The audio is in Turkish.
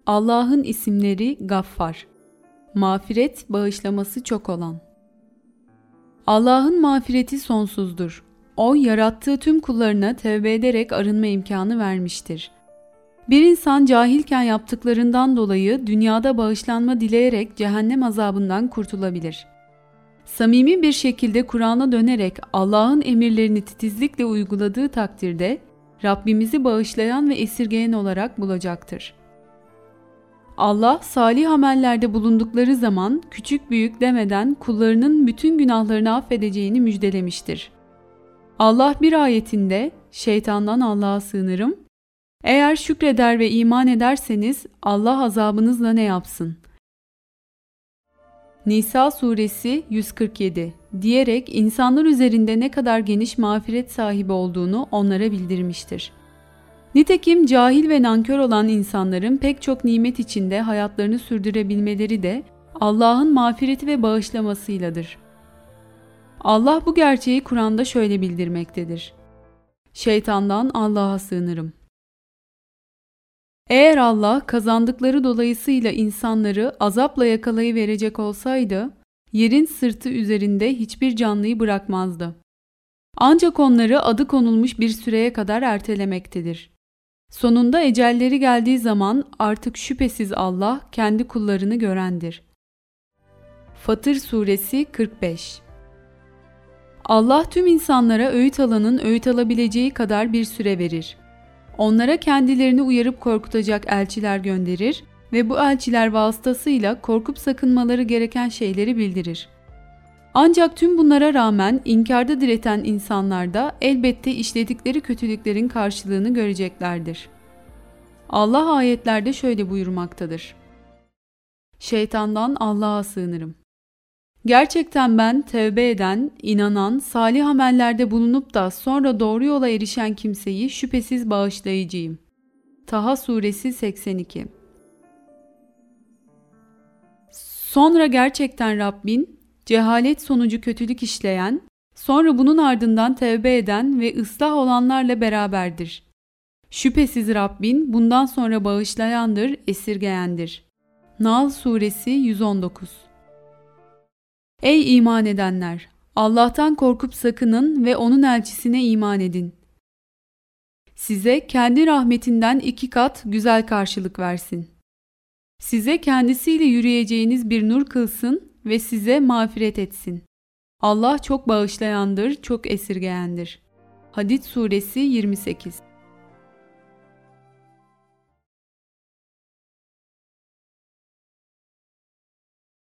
Allah'ın isimleri Gaffar. Mağfiret, bağışlaması çok olan. Allah'ın mağfireti sonsuzdur. O, yarattığı tüm kullarına tevbe ederek arınma imkanı vermiştir. Bir insan cahilken yaptıklarından dolayı dünyada bağışlanma dileyerek cehennem azabından kurtulabilir. Samimi bir şekilde Kur'an'a dönerek Allah'ın emirlerini titizlikle uyguladığı takdirde Rabbimizi bağışlayan ve esirgeyen olarak bulacaktır. Allah, salih amellerde bulundukları zaman küçük büyük demeden kullarının bütün günahlarını affedeceğini müjdelemiştir. Allah bir ayetinde, şeytandan Allah'a sığınırım, eğer şükreder ve iman ederseniz Allah azabınızla ne yapsın? Nisa suresi 147 diyerek insanlar üzerinde ne kadar geniş mağfiret sahibi olduğunu onlara bildirmiştir. Nitekim cahil ve nankör olan insanların pek çok nimet içinde hayatlarını sürdürebilmeleri de Allah'ın mağfireti ve bağışlamasıyladır. Allah bu gerçeği Kur'an'da şöyle bildirmektedir. Şeytandan Allah'a sığınırım. Eğer Allah kazandıkları dolayısıyla insanları azapla yakalayıverecek olsaydı, yerin sırtı üzerinde hiçbir canlıyı bırakmazdı. Ancak onları adı konulmuş bir süreye kadar ertelemektedir. Sonunda ecelleri geldiği zaman artık şüphesiz Allah kendi kullarını görendir. Fatır suresi 45. Allah tüm insanlara öğüt alanın öğüt alabileceği kadar bir süre verir. Onlara kendilerini uyarıp korkutacak elçiler gönderir ve bu elçiler vasıtasıyla korkup sakınmaları gereken şeyleri bildirir. Ancak tüm bunlara rağmen inkarda direten insanlar da elbette işledikleri kötülüklerin karşılığını göreceklerdir. Allah ayetlerde şöyle buyurmaktadır. Şeytandan Allah'a sığınırım. Gerçekten ben tevbe eden, inanan, salih amellerde bulunup da sonra doğru yola erişen kimseyi şüphesiz bağışlayıcıyım. Taha suresi 82. Sonra gerçekten Rabbin, cehalet sonucu kötülük işleyen, sonra bunun ardından tevbe eden ve ıslah olanlarla beraberdir. Şüphesiz Rabbin bundan sonra bağışlayandır, esirgeyendir. Nahl suresi 119. Ey iman edenler! Allah'tan korkup sakının ve onun elçisine iman edin. Size kendi rahmetinden 2 kat güzel karşılık versin. Size kendisiyle yürüyeceğiniz bir nur kılsın ve size mağfiret etsin. Allah çok bağışlayandır, çok esirgeyendir. Hadid suresi 28.